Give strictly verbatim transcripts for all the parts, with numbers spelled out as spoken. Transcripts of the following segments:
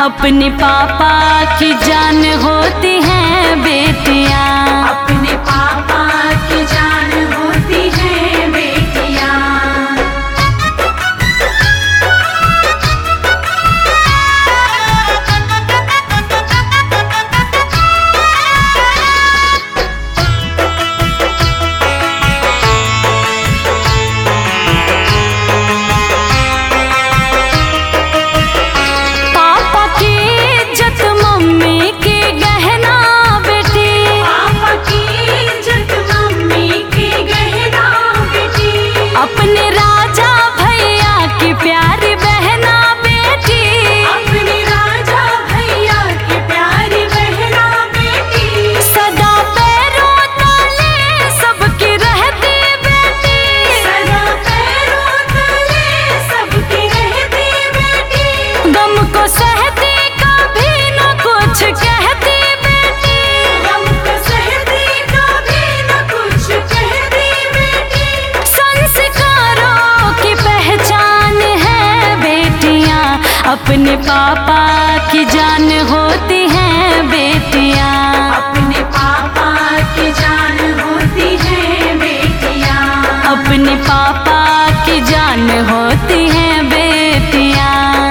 अपने पापा की जान होती हैं बेटियां। अपने पापा की जान होती हैं बेटियां। पापा की इज्जत मम्मी की गहना बेटी। पापा की इज्जत मम्मी की गहना बेटी। अपने राजा भैया की प्यारी बहना बेटी। अपने राजा भैया की प्यारी बहना बेटी। सदा पैरों तले सबकी रहती बेटी। सदा पैरों तले सबकी रहती बेटी। गम को सहती कभी न कुछ कहती बेटी। गम को सहती कभी न कुछ कहती बेटी। संस्कारों की पहचान है बेटियां। अपने पापा की जान होती हैं बेटियां। अपने पापा की जान होती हैं बेटियां। अपने पापा की जान होती हैं बेटियां।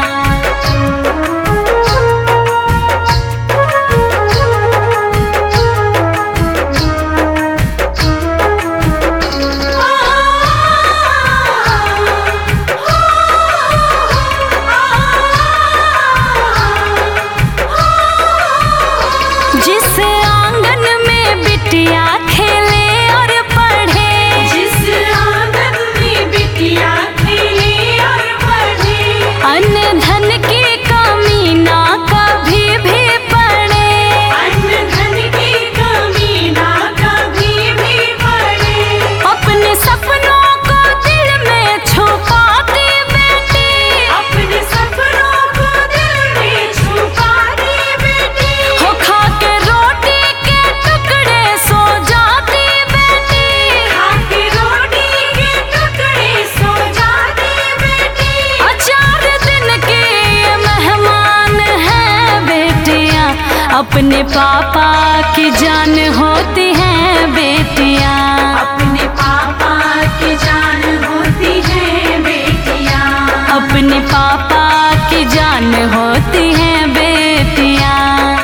जिस आंगन में बिटिया खेले और पढ़े। जिस आंगन में बिटिया खेले और पढ़े। अन्न धन की कमी ना कभी भी पड़े। अन्न धन की कमी ना कभी भी पड़े। अपने सपनों को दिल में छुपाती बेटी। अपने सपनों को दिल में छुपाती बेटी। हो खा के रोटी के टुकड़े सो जाती बेटी। खा के रोटी के टुकड़े सो जाती बेटी। चार दिन की ये मेहमान है बेटियां। अपने पापा की जान होती हैं बेटियां। अपने पापा की जान होती हैं बेटियां। अपने पापा की जान होती हैं बेटियां।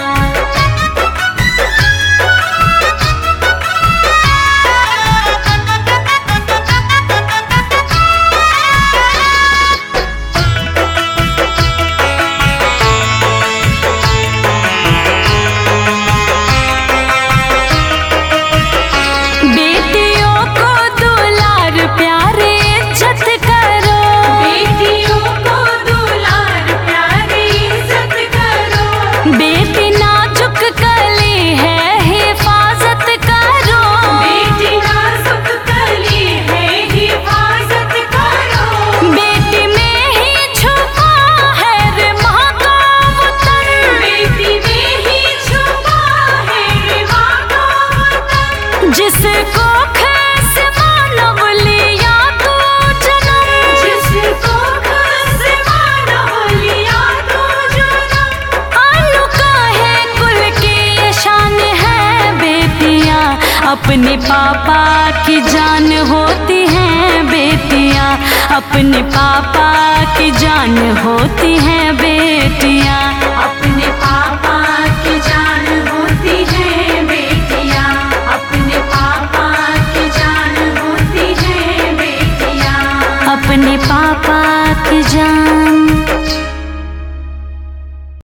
बेटियों को दुलार प्यारे इज्जत करो। बेटियों को दुलार प्यारी इज्जत करो। बेटी नाजुक कली है हिफाजत करो। बेटी नाजुक कली है हिफाजत करो। बेटी में ही छुपा है रे माँ का वतन। बेटी में ही छुपा है रे माँ का वतन। जिसको खस मानव लिया तू जन्म। जिसको खस मानव लिया तू जन्म। आलू का है कुल की ये शान है बेटियां। अपने पापा की जान होती हैं बेटियां। अपने पापा की जान होती हैं बेटियां।